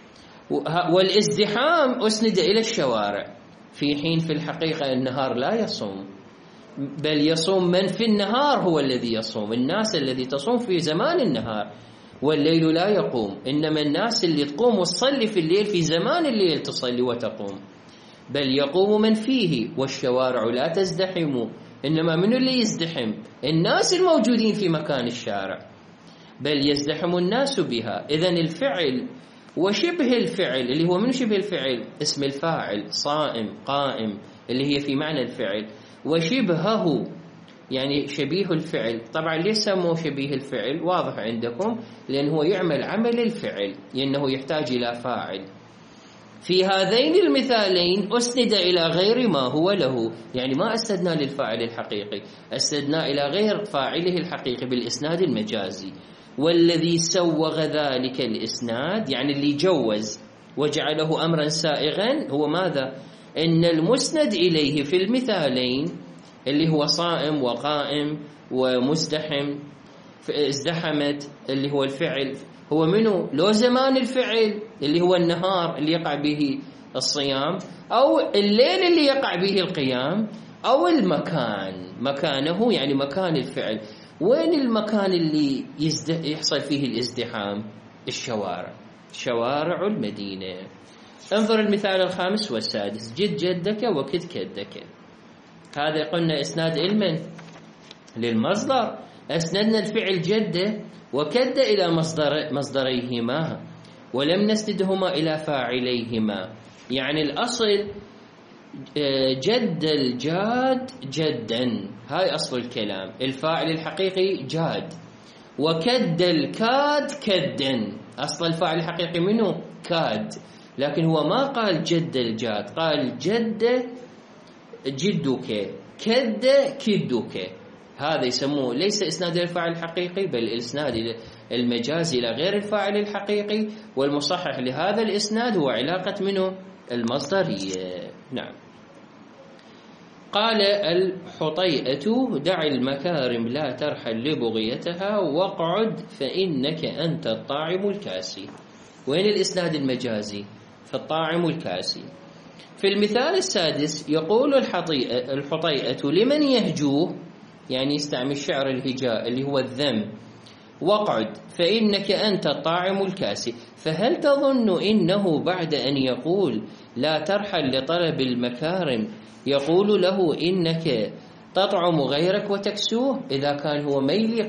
والازدحام أسند إلى الشوارع، في حين في الحقيقة النهار لا يصوم، بل يصوم من في النهار هو الذي يصوم، الناس الذي تصوم في زمان النهار، والليل لا يقوم، إنما الناس اللي تقوم وتصلي في الليل في زمان الليل تصلي وتقوم، بل يقوم من فيه. والشوارع لا تزدحم، إنما من اللي يزدحم؟ الناس الموجودين في مكان الشارع، بل يزدحم الناس بها. إذن الفعل وشبه الفعل اللي هو من شبه الفعل اسم الفاعل صائم قائم اللي هي في معنى الفعل، وشبهه يعني شبيه الفعل. طبعا ليس سموه شبيه الفعل، واضح عندكم، لأنه يعمل عمل الفعل لأنه يحتاج إلى فاعل. في هذين المثالين أسند إلى غير ما هو له، يعني ما أسندنا للفاعل الحقيقي، أسندنا إلى غير فاعله الحقيقي بالإسناد المجازي. والذي سوغ ذلك الإسناد، يعني اللي جوز وجعله أمرا سائغا، هو ماذا؟ إن المسند إليه في المثالين اللي هو صائم وقائم ومزدحم، ازدحمت اللي هو الفعل، هو منه؟ لو زمان الفعل اللي هو النهار اللي يقع به الصيام، أو الليل اللي يقع به القيام، أو المكان مكانه، يعني مكان الفعل. وين المكان اللي يحصل فيه الازدحام؟ الشوارع، شوارع المدينة. انظر المثال الخامس والسادس: جد جدك وكد كدك. هذا قلنا إسناد علما للمصدر، أسندنا الفعل جد وكد إلى مصدريهما، ولم نسندهما إلى فاعليهما. يعني الأصل جد الجاد جدا، هاي أصل الكلام، الفاعل الحقيقي جاد. وكد الكاد كدا، أصل الفاعل الحقيقي منه كاد، لكن هو ما قال جد الجاد، قال جد جدك كد كدك. هذا يسموه ليس إسناد الفاعل الحقيقي، بل إسناد المجازي إلى غير الفاعل الحقيقي، والمصحح لهذا الإسناد هو علاقة منه المصدرية. نعم. قال الحطيئة: دع المكارم لا ترحل لبغيتها، واقعد فإنك أنت الطاعم الكاسي. وين الإسناد المجازي؟ في الطاعم والكاسي. في المثال السادس يقول الحطيئة لمن يهجوه، يعني يستعمل شعر الهجاء اللي هو الذم: واقعد فإنك أنت الطاعم الكاسي. فهل تظن إنه بعد أن يقول لا ترحل لطلب المكارم يقول له إنك تطعم غيرك وتكسوه؟ إذا كان هو ما يليق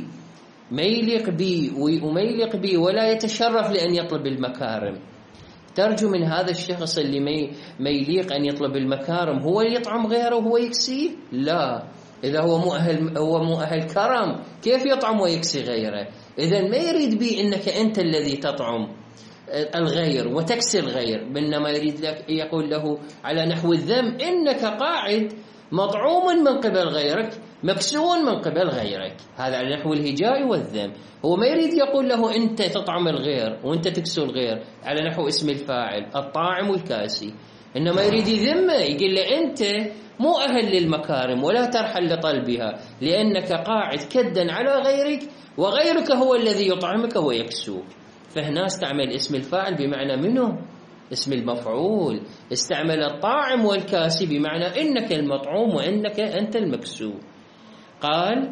بي ولا يتشرف لأن يطلب المكارم، ترجو من هذا الشخص اللي ما يليق أن يطلب المكارم هو يطعم غيره وهو يكسيه؟ لا، إذا هو مو أهل كرم كيف يطعم ويكسي غيره؟ إذا ما يريد بي إنك أنت الذي تطعم الغير وتكسي الغير، بينما يريد لك يقول له على نحو الذم: إنك قاعد مطعوم من قبل غيرك مكسو من قبل غيرك. هذا على نحو الهجاء والذم. هو ما يريد يقول له أنت تطعم الغير وأنت تكسو الغير على نحو اسم الفاعل الطاعم والكاسي، إنما يريد يذمه، يقول له أنت مو أهل للمكارم ولا ترحل لطلبها لأنك قاعد كدا على غيرك وغيرك هو الذي يطعمك ويكسوك. فهنا استعمل اسم الفاعل بمعنى منه اسم المفعول، استعمل الطاعم والكاسي بمعنى إنك المطعوم وإنك أنت المكسو. قال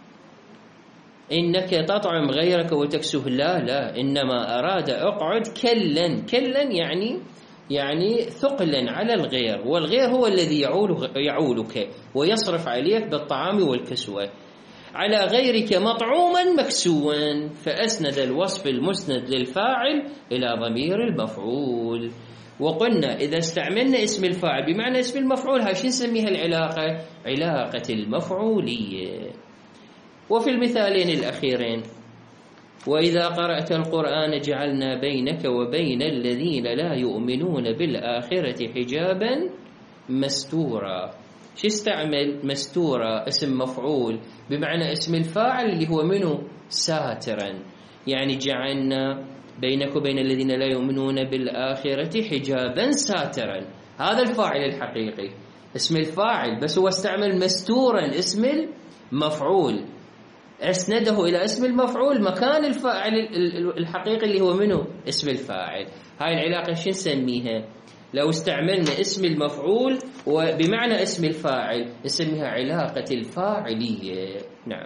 إنك تطعم غيرك وتكسوه، لا، إنما أراد أقعد كلا يعني ثقلا على الغير، والغير هو الذي يعولك ويصرف عليك بالطعام والكسوة، على غيرك مطعوما مكسوا. فأسند الوصف المسند للفاعل إلى ضمير المفعول. وقلنا إذا استعملنا اسم الفاعل بمعنى اسم المفعول هاي شو نسميها؟ العلاقة، علاقة المفعولية. وفي المثالين الأخيرين: وإذا قرأت القرآن جعلنا بينك وبين الذين لا يؤمنون بالآخرة حجابا مستورا. شو استعمل؟ مستورا اسم مفعول بمعنى اسم الفاعل اللي هو منه ساترا، يعني جعلنا بينك وبين الذين لا يؤمنون بالآخرة حجابا ساترا. هذا الفاعل الحقيقي اسم الفاعل، بس هو استعمل مستورا اسم المفعول، أسنده إلى اسم المفعول مكان الفاعل الحقيقي اللي هو منه اسم الفاعل. هاي العلاقة شو نسميها؟ لو استعملنا اسم المفعول وبمعنى اسم الفاعل نسميها علاقة الفاعلية. نعم.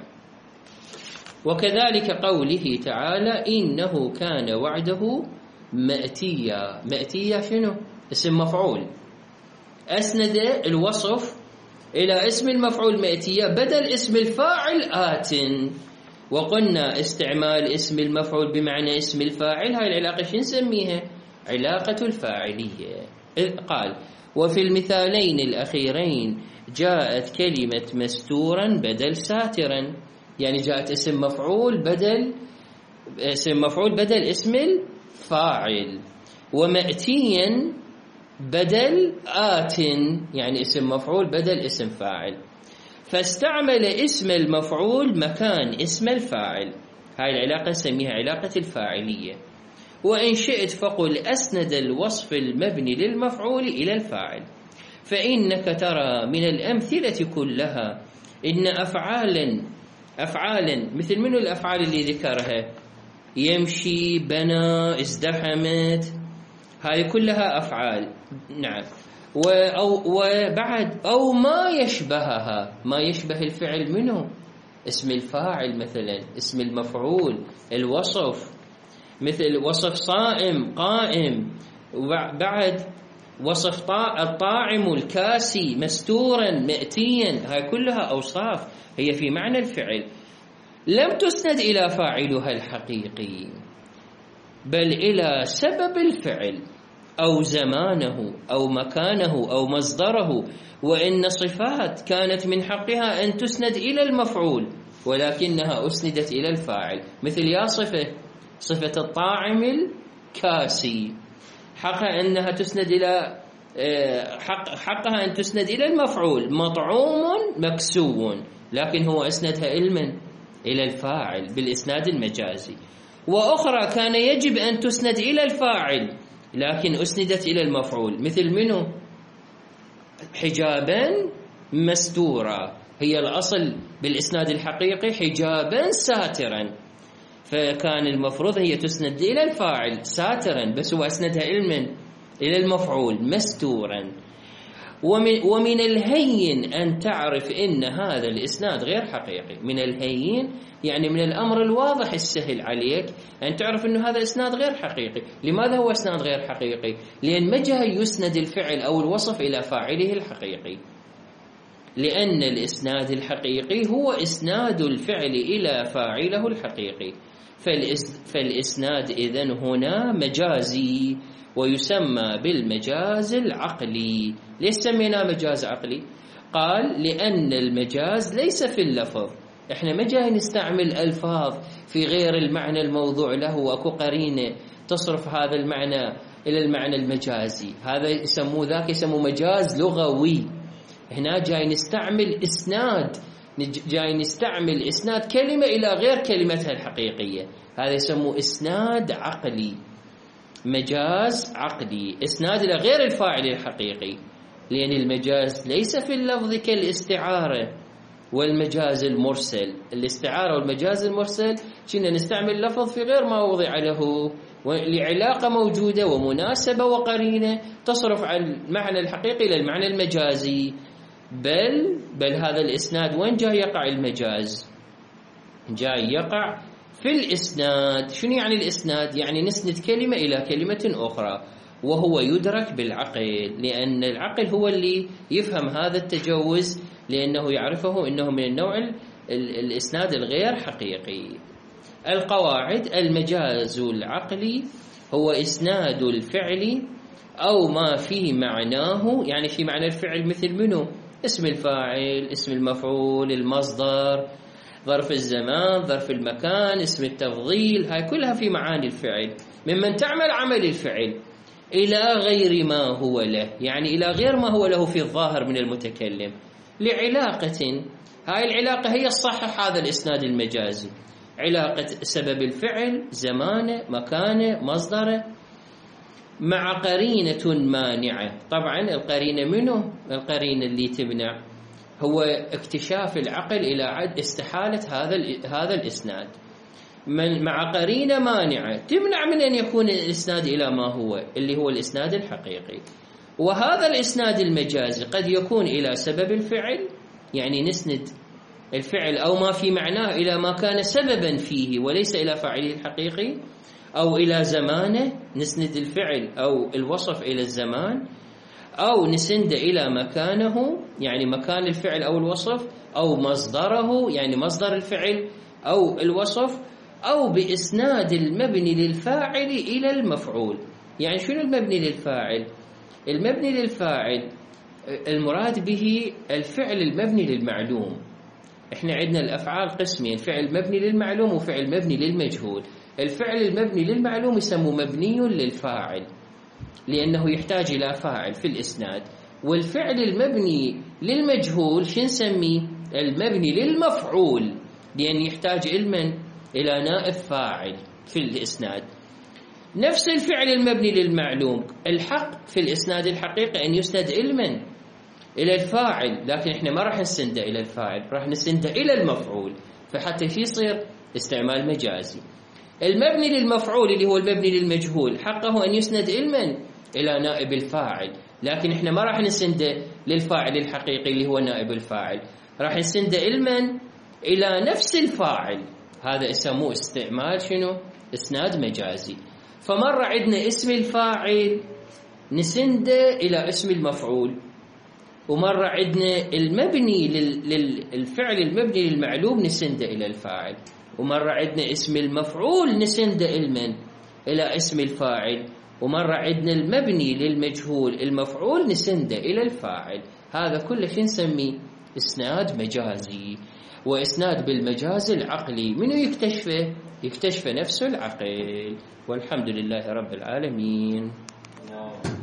وكذلك قوله تعالى: إنه كان وعده مأتيا. مأتيا شنو؟ اسم مفعول، أسند الوصف إلى اسم المفعول مأتيا بدل اسم الفاعل آت. وقلنا استعمال اسم المفعول بمعنى اسم الفاعل هاي العلاقة شو نسميها؟ علاقة الفاعلية. قال: وفي المثالين الأخيرين جاءت كلمة مستورا بدل ساترا، يعني جاءت اسم مفعول بدل اسم الفاعل، ومأتيا بدل آت، يعني اسم مفعول بدل اسم فاعل. فاستعمل اسم المفعول مكان اسم الفاعل. هاي العلاقة نسميها علاقة الفاعلية. وإن شئت فقل أسند الوصف المبني للمفعول إلى الفاعل، فإنك ترى من الأمثلة كلها إن أفعالا مثل منو الأفعال اللي ذكرها؟ يمشي، بنى، ازدحمت، هاي كلها أفعال. نعم. وبعد أو ما يشبهها، ما يشبه الفعل منه اسم الفاعل، مثلا اسم المفعول الوصف، مثل وصف صائم قائم، وبعد وصف الطاعم الكاسي مستورا مأتيا، هاي كلها أوصاف هي في معنى الفعل، لم تسند إلى فاعلها الحقيقي بل إلى سبب الفعل أو زمانه أو مكانه أو مصدره. وإن صفات كانت من حقها أن تسند إلى المفعول ولكنها أسندت إلى الفاعل، مثل يا صفة الطاعم الكاسي حقها أنها تسند إلى حقها أن تسند إلى المفعول مطعوم مكسو، لكن هو أسندها إلى الفاعل بالإسناد المجازي. وأخرى كان يجب أن تسند إلى الفاعل لكن أسندت إلى المفعول، مثل منه حجابا مستورا، هي الأصل بالإسناد الحقيقي حجابا ساترا، فكان المفروض هي تسند إلى الفاعل ساترا، بس هو أسندها إلى المفعول مستورا. ومن الهين أن تعرف إن هذا الإسناد غير حقيقي. من الهين يعني من الأمر الواضح السهل عليك أن تعرف أن هذا الإسناد غير حقيقي. لماذا هو إسناد غير حقيقي؟ لأن ما جاء يسند الفعل أو الوصف إلى فاعله الحقيقي، لأن الإسناد الحقيقي هو إسناد الفعل إلى فاعله الحقيقي. فالإسناد إذن هنا مجازي ويسمى بالمجاز العقلي. ليش سميناه مجاز عقلي؟ قال لأن المجاز ليس في اللفظ. احنا ما جاي نستعمل ألفاظ في غير المعنى الموضوع له، وأكو قرينة تصرف هذا المعنى إلى المعنى المجازي، هذا يسموه ذاك يسموه مجاز لغوي. هنا جاي نستعمل إسناد، جاي نستعمل إسناد كلمة إلى غير كلمتها الحقيقية، هذا يسموه إسناد عقلي، مجاز عقلي، إسناد إلى غير الفاعل الحقيقي. لأن المجاز ليس في اللفظ كالاستعارة والمجاز المرسل. الاستعارة والمجاز المرسل كنا نستعمل لفظ في غير ما وضع له، لعلاقة موجودة ومناسبة وقرينة تصرف عن المعنى الحقيقي إلى المعنى المجازي. بل هذا الإسناد وين جاي يقع المجاز؟ جاي يقع في الإسناد. شنو يعني الإسناد؟ يعني نسند كلمة إلى كلمة أخرى، وهو يدرك بالعقل، لأن العقل هو اللي يفهم هذا التجوز، لأنه يعرفه أنه من النوع الإسناد الغير حقيقي. القواعد: المجاز العقلي هو إسناد الفعل أو ما في معناه، يعني في معنى الفعل مثل منه؟ اسم الفاعل، اسم المفعول، المصدر، ظرف الزمان، ظرف المكان، اسم التفضيل، هاي كلها في معاني الفعل، ممن تعمل عمل الفعل إلى غير ما هو له، يعني إلى غير ما هو له في الظاهر من المتكلم، لعلاقة. هاي العلاقة هي الصحح هذا الإسناد المجازي، علاقة سبب الفعل، زمانه، مكانه، مصدره، مع قرينة مانعة. طبعا القرينة منه؟ القرينة اللي تمنع هو اكتشاف العقل إلى استحالة هذا الإسناد، مع قرينة مانعة تمنع من أن يكون الإسناد إلى ما هو، اللي هو الإسناد الحقيقي. وهذا الإسناد المجازي قد يكون إلى سبب الفعل، يعني نسند الفعل أو ما في معناه إلى ما كان سببا فيه وليس إلى فاعله الحقيقي، أو إلى زمانه، نسند الفعل أو الوصف إلى الزمان، أو نسند إلى مكانه، يعني مكان الفعل أو الوصف، أو مصدره، يعني مصدر الفعل أو الوصف، أو بإسناد المبني للفاعل إلى المفعول. يعني شنو المبني للفاعل؟ المبني للفاعل المراد به الفعل المبني للمعلوم. احنا عندنا الأفعال قسمين: فعل مبني للمعلوم وفعل مبني للمجهول. الفعل المبني للمعلوم يسمى مبني للفاعل لأنه يحتاج إلى فاعل في الإسناد، والفعل المبني للمجهول شو نسميه؟ المبني للمفعول، لأن يحتاج إلى نائب فاعل في الإسناد. نفس الفعل المبني للمعلوم الحق في الإسناد الحقيقي أن يسند إلى الفاعل، لكن إحنا ما راح نسنده إلى الفاعل، راح نسنده إلى المفعول، فحتى يصير استعمال مجازي. المبني للمفعول اللي هو المبني للمجهول حقه أن يسند إلى نائب الفاعل، لكن إحنا ما راح نسنده للفاعل الحقيقي اللي هو نائب الفاعل، راح نسنده إلى نفس الفاعل. هذا يسموه استعمال شنو؟ إسناد مجازي. فمرة عندنا اسم الفاعل نسنده إلى اسم المفعول، ومرة عندنا المبني للفعل المبني للمعلوم نسنده إلى الفاعل، ومرة عندنا اسم المفعول نسنده إلى اسم الفاعل، ومرة عندنا المبني للمجهول المفعول نسنده إلى الفاعل. هذا كله شو نسميه؟ إسناد مجازي. وإسناد بالمجاز العقلي منو يكتشفه؟ يكتشف نفس العقل. والحمد لله رب العالمين.